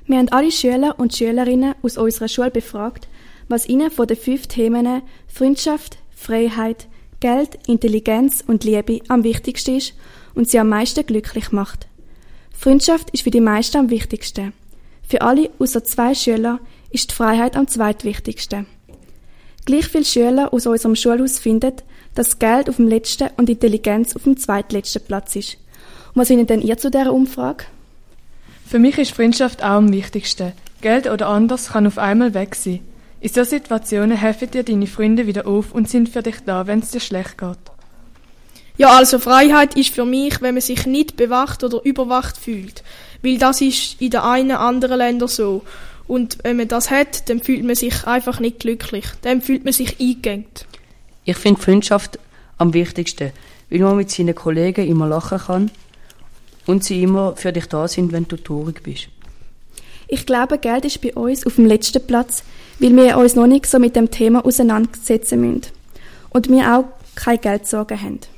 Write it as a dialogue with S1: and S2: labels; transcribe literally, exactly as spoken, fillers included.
S1: Wir haben alle Schüler und Schülerinnen aus unserer Schule befragt, was ihnen von den fünf Themen Freundschaft, Freiheit, Geld, Intelligenz und Liebe am wichtigsten ist und sie am meisten glücklich macht. Freundschaft ist für die meisten am wichtigsten. Für alle außer zwei Schüler ist die Freiheit am zweitwichtigsten. Gleich viele Schüler aus unserem Schulhaus finden, dass Geld auf dem letzten und Intelligenz auf dem zweitletzten Platz ist. Und was findet denn ihr zu dieser Umfrage?
S2: Für mich ist Freundschaft auch am wichtigsten. Geld oder anders kann auf einmal weg sein. In solchen Situationen helfen dir deine Freunde wieder auf und sind für dich da, wenn es dir schlecht geht.
S3: Ja, also Freiheit ist für mich, wenn man sich nicht bewacht oder überwacht fühlt. Weil das ist in den einen anderen Ländern so. Und wenn man das hat, dann fühlt man sich einfach nicht glücklich. Dann fühlt man sich eingegangen.
S4: Ich finde Freundschaft am wichtigsten, weil man mit seinen Kollegen immer lachen kann und sie immer für dich da sind, wenn du traurig bist.
S1: Ich glaube, Geld ist bei uns auf dem letzten Platz, weil wir uns noch nicht so mit dem Thema auseinandersetzen müssen. Und wir auch keine Geldsorgen haben.